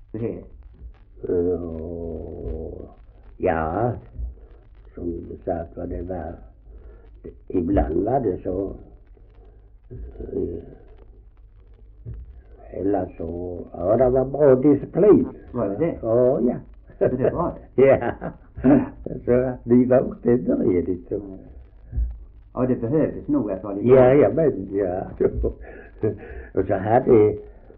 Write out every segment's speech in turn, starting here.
Ljungbyhed? Ja, som sagt vad det var. Ibland var det så. Eller så, ja, det var bra disciplin. Var det det? Ja, ja. Det var det? Ja. Så vi var inte redigt. Ja, det behövdes nog att vara lite... Ja, men ja. Och så hade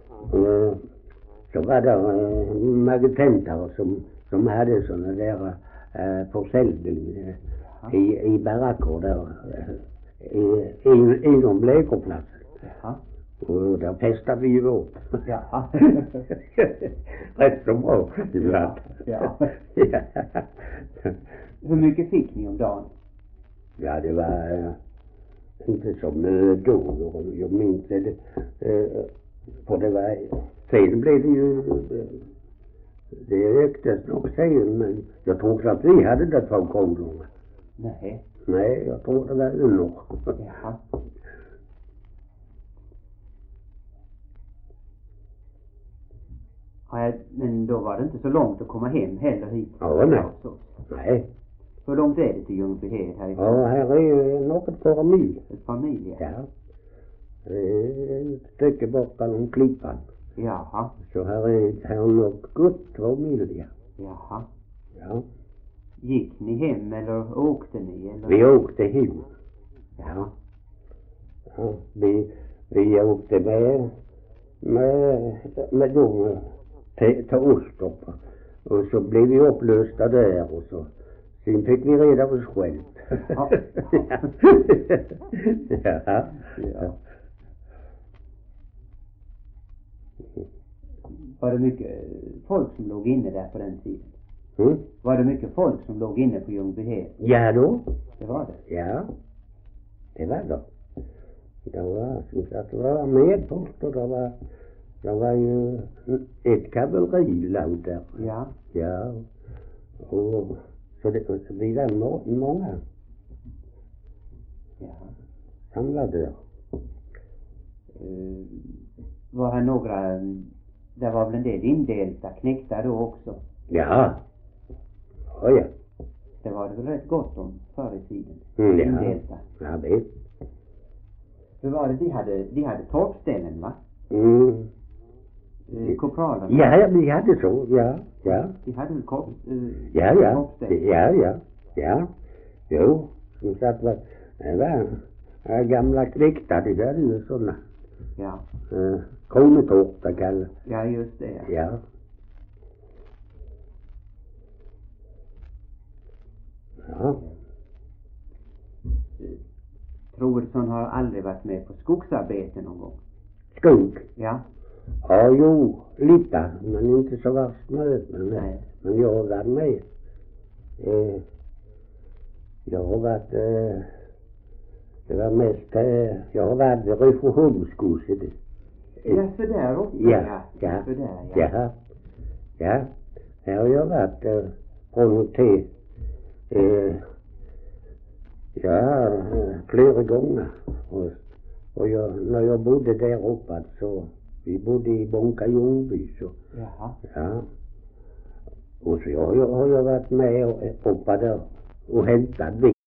så var det magententare som hade såna där försäljning i baracker där inom Blekerplatsen. Jaha. Och där festade vi ju upp. Jaha. Rätt så bra ibland. Ja. Ja. Hur mycket fick ni om dagen? Ja, det var inte som då. Jag minns det. För det var... Sen blev det ju... Det ökades nog sen, men jag tror inte att vi hade det 2 kronor. Nej. Nej, jag tror det var under. Jaha. Ja, men då var det inte så långt att komma hem heller hit. Ja, nej. Nej. Hur långt är det till Ljungbyhed härifrån? Ja, här är något par mil. Ett par mil, ja. Ja. Ett stycke bort om klippan. Jaha. Så här är något gott 2 mil, ja. Jaha. Ja. Gick ni hem eller åkte ni? Eller? Vi åkte hem. Ja. Ja. Vi åkte med dem till Åstorp. Och så blev vi upplösta där och så. Sen fick vi reda på oss själv. Ja. Ja. Ja. Var det mycket folk som låg inne där på den tiden? Mm. Var det mycket folk som låg inne på Ljungbyhed? Ja då. Det var det? Ja. Det var det. Det var som sagt, det var medpost och det var ju ett kavallerilag där. Ja. Ja. Och så vi var många Ja. samlade där. Var här några, det var väl en del indelta knäckta då också? Ja. Oh, ja. Det var det väl rätt gott om förr i tiden? Ja. Indelta. Ja, det. Hur var det? De hade torpställen, va? Mm. Korpralerna? Ja, vi hade så. Ja, ja. De hade väl Ja. torpställen? Ja. Jo, som sagt var, det var gamla knäckta, de hade ju sådana. Ja. Kronetorpta kallar. Ja, just det. Ja. Ja. Troedsson har aldrig varit med på skogsarbete någon gång? Skog? Ja. Ja, jo, lite, men inte så värst mycket. Nej. Men jag har varit med. Jag har varit, det var mest, jag har varit vid reformskurset. Ja, för där uppe. Ja. För där, ja. Ja. Här har jag varit från och till, flera gånger. Och när jag bodde där uppe så, vi bodde i Bonka Ljungby så. Jaha. Ja. Och så har jag varit med och uppe där och hämtat